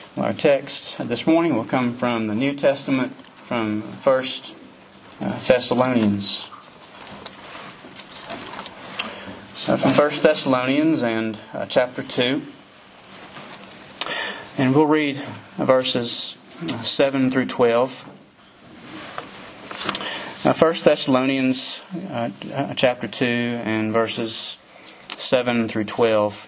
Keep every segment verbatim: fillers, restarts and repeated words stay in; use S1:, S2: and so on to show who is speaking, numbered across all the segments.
S1: Our text this morning will come from the New Testament, from First Thessalonians. Uh, from First Thessalonians and uh, chapter two. And we'll read verses seven through twelve. Uh, First Thessalonians uh, uh, chapter two and verses seven through twelve.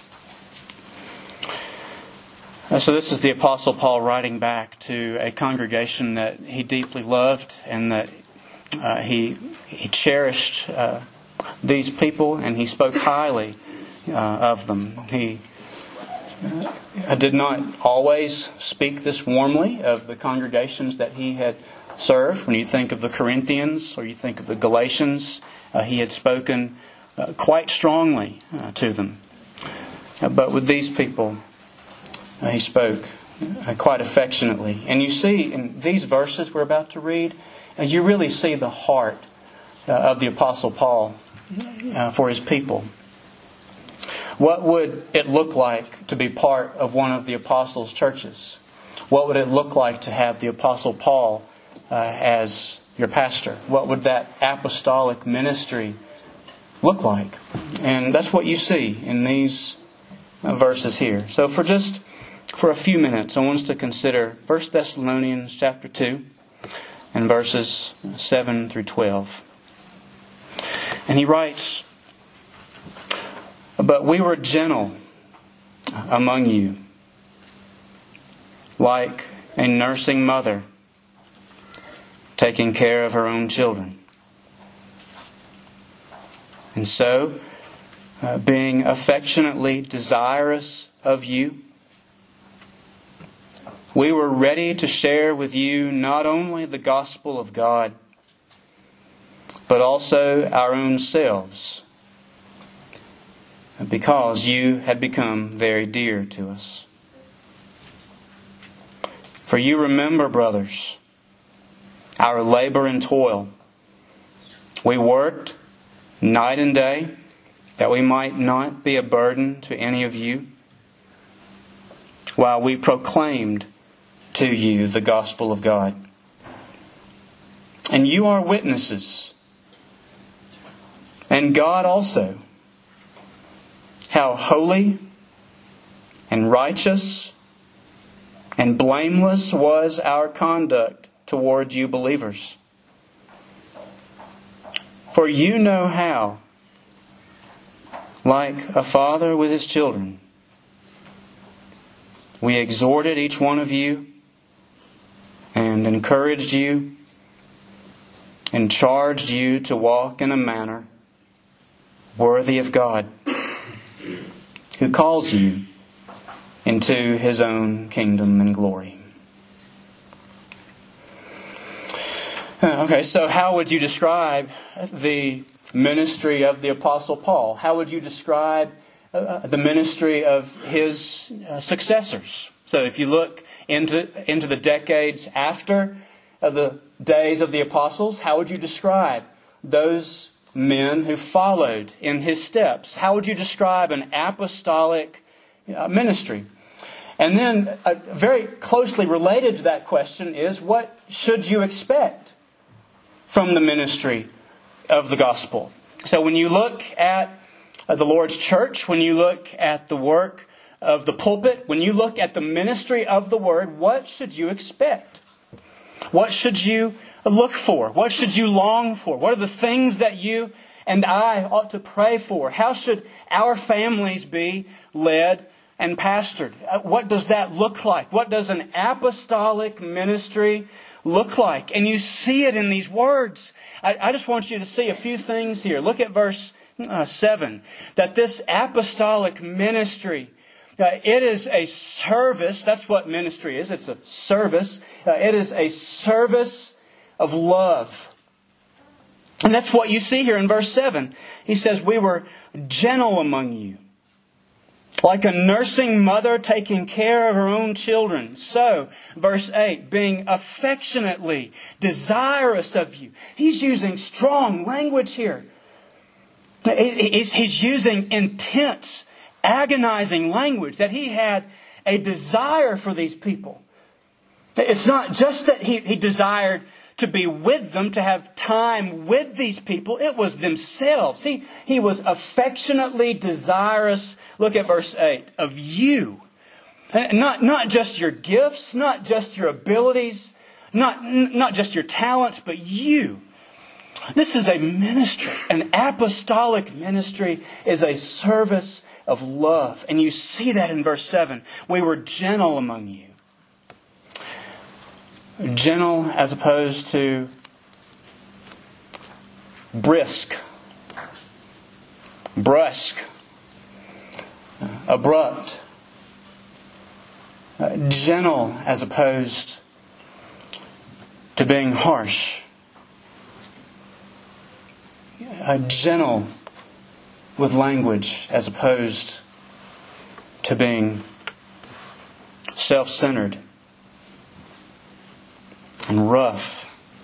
S1: Uh, so this is the Apostle Paul writing back to a congregation that he deeply loved and that uh, he he cherished uh, these people, and he spoke highly uh, of them. He uh, did not always speak this warmly of the congregations that he had served. When you think of the Corinthians or you think of the Galatians, uh, he had spoken uh, quite strongly uh, to them. Uh, but with these people, Uh, he spoke uh, quite affectionately. And you see in these verses we're about to read, uh, you really see the heart uh, of the Apostle Paul uh, for his people. What would it look like to be part of one of the Apostles' churches? What would it look like to have the Apostle Paul uh, as your pastor? What would that apostolic ministry look like? And that's what you see in these uh, verses here. So for just For a few minutes, I want us to consider First Thessalonians chapter two and verses seven through twelve. And he writes, "But we were gentle among you, like a nursing mother taking care of her own children. And so, uh, being affectionately desirous of you, we were ready to share with you not only the gospel of God, but also our own selves, because you had become very dear to us. For you remember, brothers, our labor and toil. We worked night and day that we might not be a burden to any of you, while we proclaimed to you the gospel of God. And you are witnesses, and God also, how holy and righteous and blameless was our conduct toward you believers. For you know how, like a father with his children, we exhorted each one of you and encouraged you and charged you to walk in a manner worthy of God, who calls you into His own kingdom and glory." Okay, so how would you describe the ministry of the Apostle Paul? How would you describe uh, the ministry of his uh, successors? So if you look into into the decades after uh, the days of the apostles, how would you describe those men who followed in his steps? How would you describe an apostolic uh, ministry? And then uh, very closely related to that question is, what should you expect from the ministry of the gospel? So when you look at uh, the Lord's church, when you look at the work of the pulpit, when you look at the ministry of the Word, what should you expect? What should you look for? What should you long for? What are the things that you and I ought to pray for? How should our families be led and pastored? What does that look like? What does an apostolic ministry look like? And you see it in these words. I, I just want you to see a few things here. Look at verse uh, seven. That this apostolic ministry, Uh, it is a service. That's what ministry is. It's a service. Uh, it is a service of love. And that's what you see here in verse seven. He says, we were gentle among you, like a nursing mother taking care of her own children. So, verse eight, being affectionately desirous of you. He's using strong language here. He's using intense, agonizing language, that he had a desire for these people. It's not just that he, he desired to be with them, to have time with these people. It was themselves. He, he was affectionately desirous, look at verse eight, of you. Not, not just your gifts, not just your abilities, not, not just your talents, but you. This is a ministry. An apostolic ministry is a service of love. And you see that in verse seven. We were gentle among you. Gentle as opposed to brisk, brusque, abrupt. Uh, gentle as opposed to being harsh. Uh, gentle with language as opposed to being self-centered and rough.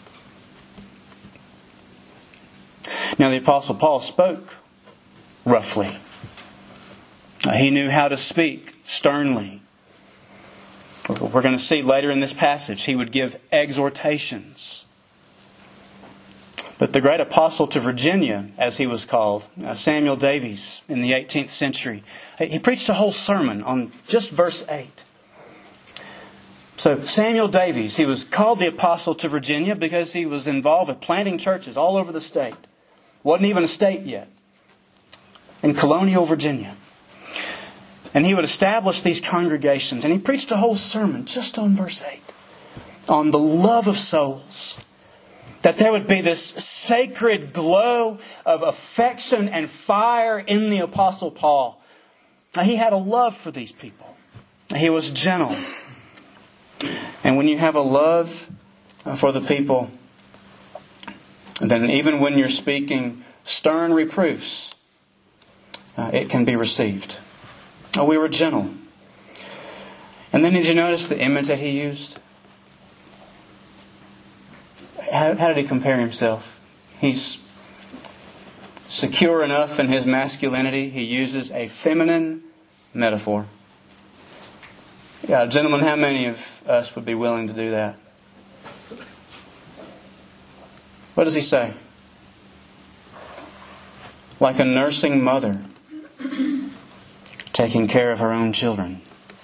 S1: Now the Apostle Paul spoke roughly. Uh, he knew how to speak sternly. We're going to see later in this passage, he would give exhortations. But the great apostle to Virginia, as he was called, uh, Samuel Davies, in the eighteenth century, he preached a whole sermon on just verse eight. So Samuel Davies, he was called the apostle to Virginia because he was involved with planting churches all over the state. Wasn't even a state yet. In colonial Virginia. And he would establish these congregations. And he preached a whole sermon just on verse eight. On the love of souls. That there would be this sacred glow of affection and fire in the Apostle Paul. Now, he had a love for these people. He was gentle. And when you have a love for the people, then even when you're speaking stern reproofs, uh, it can be received. Oh, we were gentle. And then did you notice the image that he used? How, how did he compare himself? He's secure enough in his masculinity. He uses a feminine metaphor. Yeah, gentlemen, how many of us would be willing to do that? What does he say? Like a nursing mother taking care of her own children.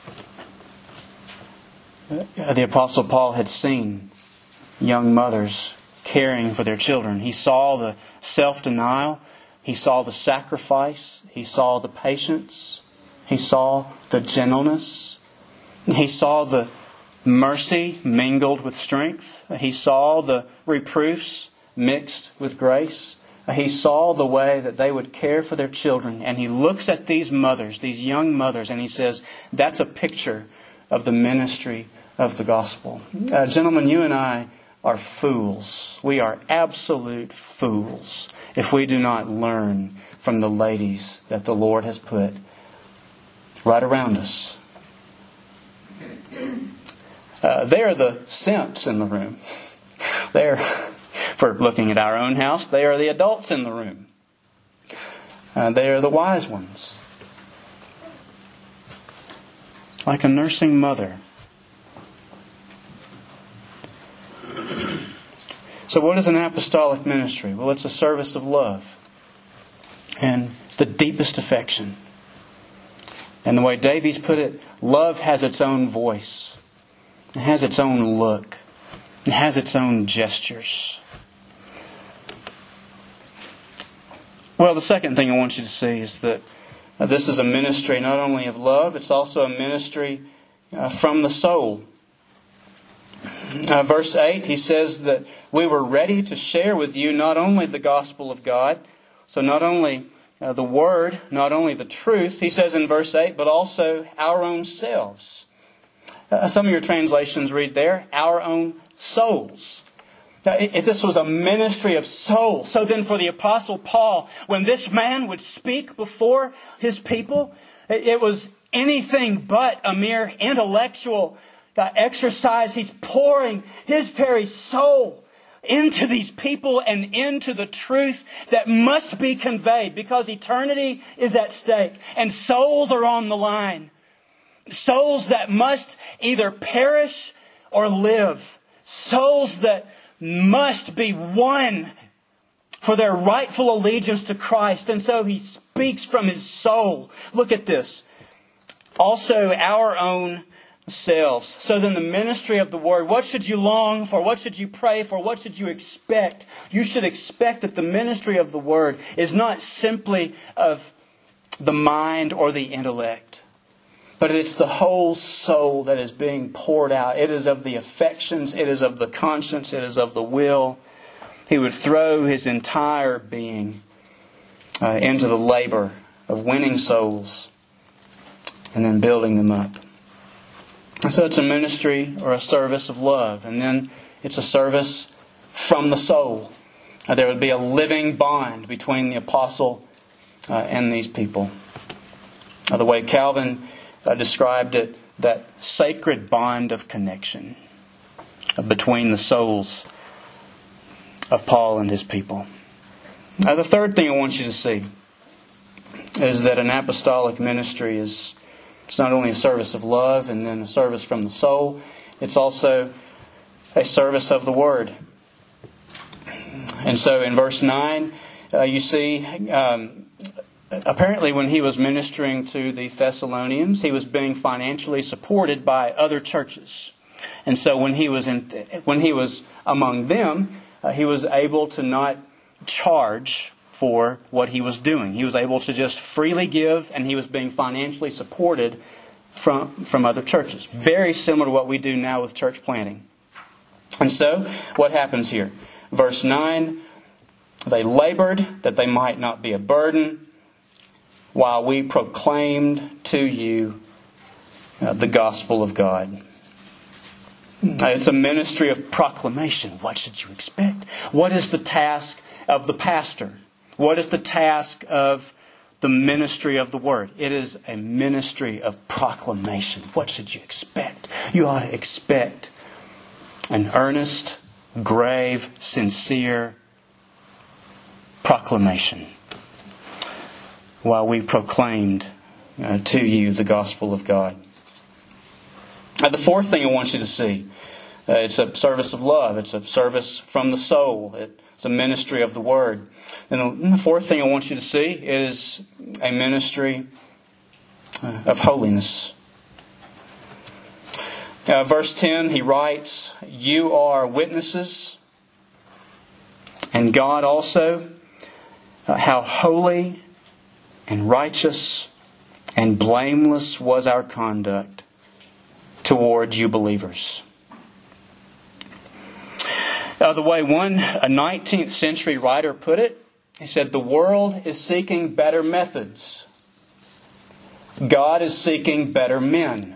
S1: The Apostle Paul had seen young mothers caring for their children. He saw the self-denial. He saw the sacrifice. He saw the patience. He saw the gentleness. He saw the mercy mingled with strength. He saw the reproofs mixed with grace. He saw the way that they would care for their children. And he looks at these mothers, these young mothers, and he says, that's a picture of the ministry of the gospel. Uh, gentlemen, you and I are fools. We are absolute fools if we do not learn from the ladies that the Lord has put right around us. Uh, they are the simps in the room. They're, for looking at our own house, they are the adults in the room. Uh, they are the wise ones. Like a nursing mother. So what is an apostolic ministry? Well, it's a service of love and the deepest affection. And the way Davies put it, love has its own voice. It has its own look. It has its own gestures. Well, the second thing I want you to see is that uh, this is a ministry not only of love, it's also a ministry uh, from the soul. Uh, verse eight, he says that we were ready to share with you not only the gospel of God, so not only uh, the word, not only the truth, he says in verse eight, but also our own selves. Uh, some of your translations read there, our own souls. Now, if this was a ministry of soul, so then for the Apostle Paul, when this man would speak before his people, it was anything but a mere intellectual exercise. He's pouring his very soul into these people and into the truth that must be conveyed because eternity is at stake and souls are on the line. Souls that must either perish or live. Souls that must be won for their rightful allegiance to Christ. And so he speaks from his soul. Look at this. Also our own selves. So then the ministry of the Word, what should you long for? What should you pray for? What should you expect? You should expect that the ministry of the Word is not simply of the mind or the intellect, but it's the whole soul that is being poured out. It is of the affections. It is of the conscience. It is of the will. He would throw his entire being uh, into the labor of winning souls and then building them up. And so it's a ministry or a service of love. And then it's a service from the soul. Uh, there would be a living bond between the apostle uh, and these people. Uh, the way Calvin uh, described it, that sacred bond of connection uh, between the souls of Paul and his people. Now, the third thing I want you to see is that an apostolic ministry is it's not only a service of love and then a service from the soul, it's also a service of the Word. And so in verse nine, uh, you see, um, apparently when he was ministering to the Thessalonians, he was being financially supported by other churches. And so when he was in, when he was among them, uh, he was able to not charge for what he was doing. He was able to just freely give, and he was being financially supported from, from other churches. Very similar to what we do now with church planting. And so, what happens here? Verse nine, they labored that they might not be a burden, while we proclaimed to you uh, the gospel of God. Uh, it's a ministry of proclamation. What should you expect? What is the task of the pastor? What is the task of the ministry of the Word? It is a ministry of proclamation. What should you expect? You ought to expect an earnest, grave, sincere proclamation while we proclaimed uh, to you the gospel of God. Now, the fourth thing I want you to see, uh, it's a service of love. It's a service from the soul. It, It's a ministry of the Word. And the fourth thing I want you to see is a ministry of holiness. Uh, verse ten, he writes, you are witnesses, and God also, uh, how holy and righteous and blameless was our conduct towards you believers. Uh, the way one a nineteenth century writer put it, he said, the world is seeking better methods. God is seeking better men.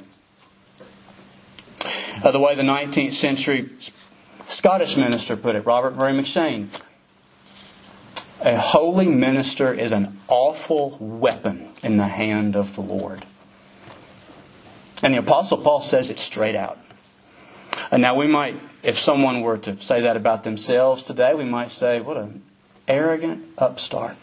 S1: Uh, the way the nineteenth century Scottish minister put it, Robert Murray McShane, a holy minister is an awful weapon in the hand of the Lord. And the Apostle Paul says it straight out. And now we might, if someone were to say that about themselves today, we might say, what an arrogant upstart.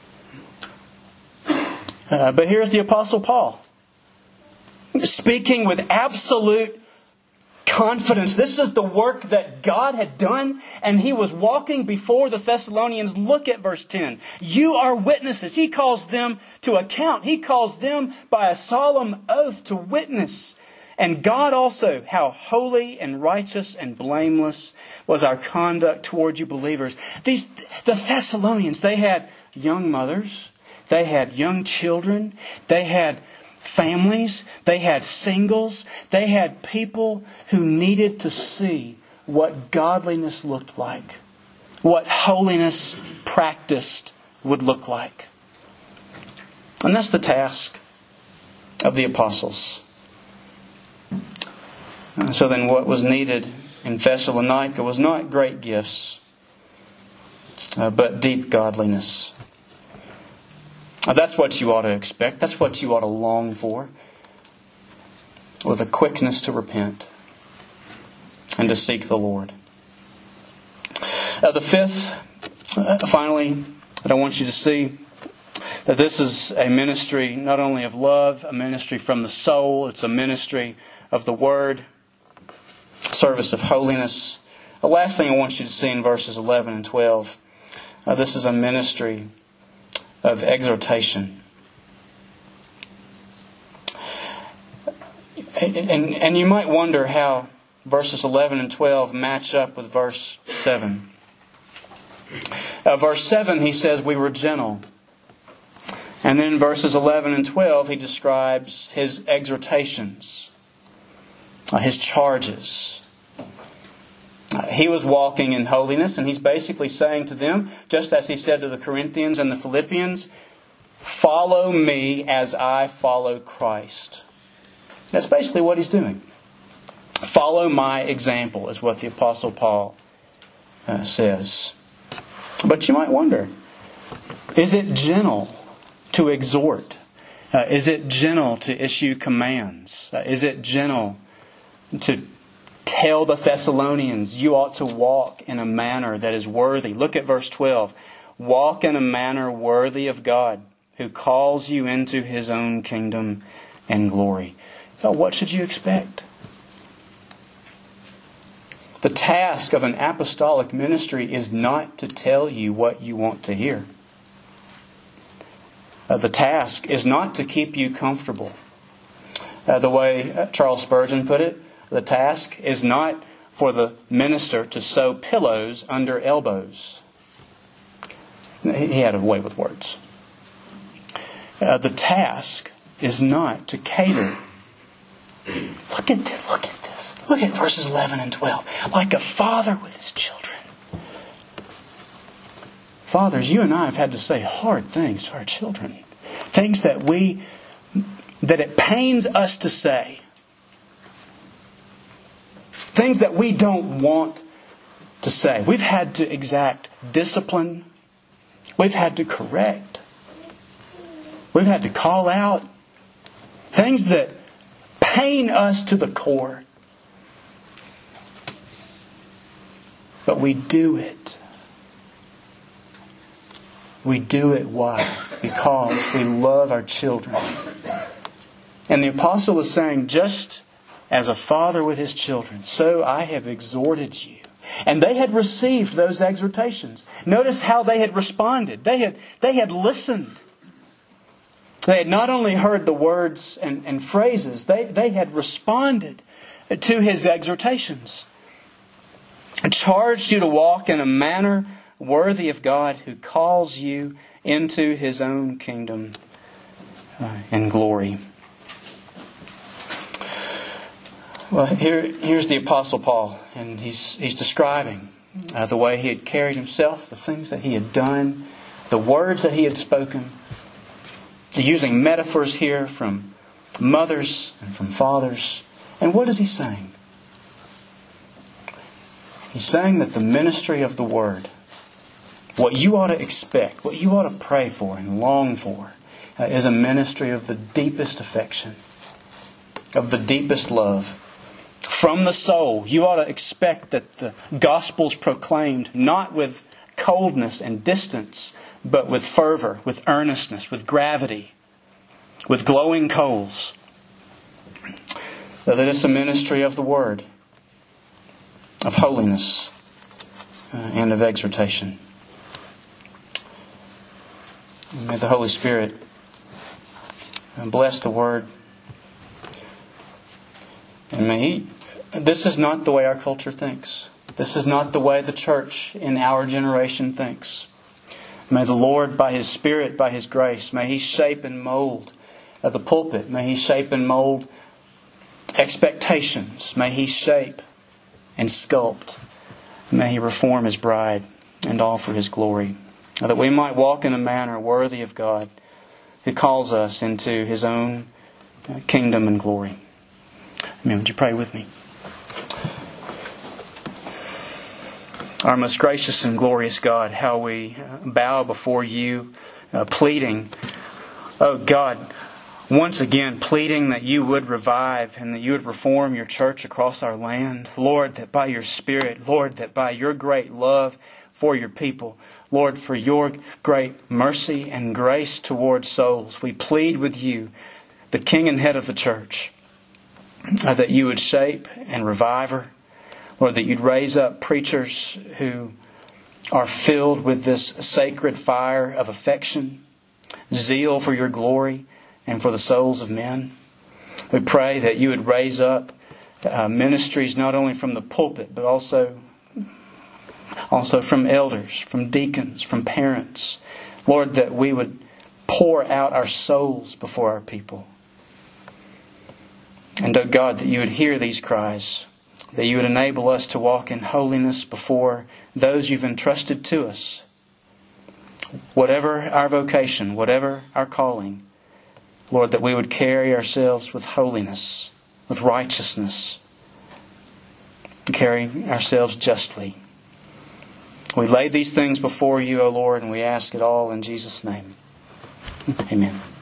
S1: Uh, but here's the Apostle Paul, speaking with absolute confidence. This is the work that God had done, and he was walking before the Thessalonians. Look at verse ten. You are witnesses. He calls them to account. He calls them by a solemn oath to witness. And God also, how holy and righteous and blameless was our conduct toward you believers. These, the Thessalonians, they had young mothers. They had young children. They had families. They had singles. They had people who needed to see what godliness looked like. What holiness practiced would look like. And that's the task of the apostles. So then what was needed in Thessalonica was not great gifts, uh, but deep godliness. Uh, that's what you ought to expect. That's what you ought to long for. With a quickness to repent and to seek the Lord. Uh, the fifth, uh, finally, that I want you to see That this is a ministry not only of love, a ministry from the soul, it's a ministry of the Word, service of holiness. The last thing I want you to see in verses eleven and twelve, uh, this is a ministry of exhortation. And, and, and you might wonder how verses eleven and twelve match up with verse seven. Uh, verse seven, he says, we were gentle. And then in verses eleven and twelve, he describes his exhortations, uh, his charges. Uh, he was walking in holiness, and he's basically saying to them, just as he said to the Corinthians and the Philippians, follow me as I follow Christ. That's basically what he's doing. Follow my example is what the Apostle Paul uh, says. But you might wonder, is it gentle to exhort? Uh, is it gentle to issue commands? Uh, is it gentle to tell the Thessalonians you ought to walk in a manner that is worthy? Look at verse twelve. Walk in a manner worthy of God, who calls you into His own kingdom and glory. Now, what should you expect? The task of an apostolic ministry is not to tell you what you want to hear. Uh, the task is not to keep you comfortable. Uh, the way uh, Charles Spurgeon put it, the task is not for the minister to sew pillows under elbows. He had a way with words. Uh, the task is not to cater. Look at this, look at this. Look at verses eleven and twelve. Like a father with his children. Fathers, you and I have had to say hard things to our children. Things that we, that it pains us to say. Things that we don't want to say. We've had to exact discipline. We've had to correct. We've had to call out. Things that pain us to the core. But we do it. We do it why? Because we love our children. And the apostle is saying, just as a father with his children, so I have exhorted you. And they had received those exhortations. Notice how they had responded. They had, they had listened. They had not only heard the words and, and phrases, they, they had responded to his exhortations. And charged you to walk in a manner worthy of God, who calls you into His own kingdom uh, and glory. Well, here, here's the Apostle Paul, and he's, he's describing uh, the way he had carried himself, the things that he had done, the words that he had spoken. Using metaphors here from mothers and from fathers. And what is he saying? He's saying that the ministry of the Word, what you ought to expect, what you ought to pray for and long for, uh, is a ministry of the deepest affection, of the deepest love. From the soul, you ought to expect that the gospel's proclaimed not with coldness and distance, but with fervor, with earnestness, with gravity, with glowing coals. That it's a ministry of the Word, of holiness, uh, and of exhortation. May the Holy Spirit bless the Word. And may He... This is not the way our culture thinks. This is not the way the church in our generation thinks. May the Lord, by His Spirit, by His grace, may He shape and mold the pulpit. May He shape and mold expectations. May He shape and sculpt. May He reform His bride, and all for His glory. That we might walk in a manner worthy of God, who calls us into His own kingdom and glory. Amen. Would you pray with me? Our most gracious and glorious God, how we bow before You, uh, pleading, oh God, once again pleading that You would revive and that You would reform Your church across our land. Lord, that by Your Spirit, Lord, that by Your great love for Your people, Lord, for your great mercy and grace towards souls. We plead with you, the King and Head of the church, uh, that you would shape and revive her. Lord, that you'd raise up preachers who are filled with this sacred fire of affection, zeal for your glory and for the souls of men. We pray that you would raise up uh, ministries not only from the pulpit, but also, also from elders, from deacons, from parents. Lord, that we would pour out our souls before our people. And, oh God, that you would hear these cries, that you would enable us to walk in holiness before those you've entrusted to us. Whatever our vocation, whatever our calling, Lord, that we would carry ourselves with holiness, with righteousness, carry ourselves justly. We lay these things before you, O Lord, and we ask it all in Jesus' name. Amen.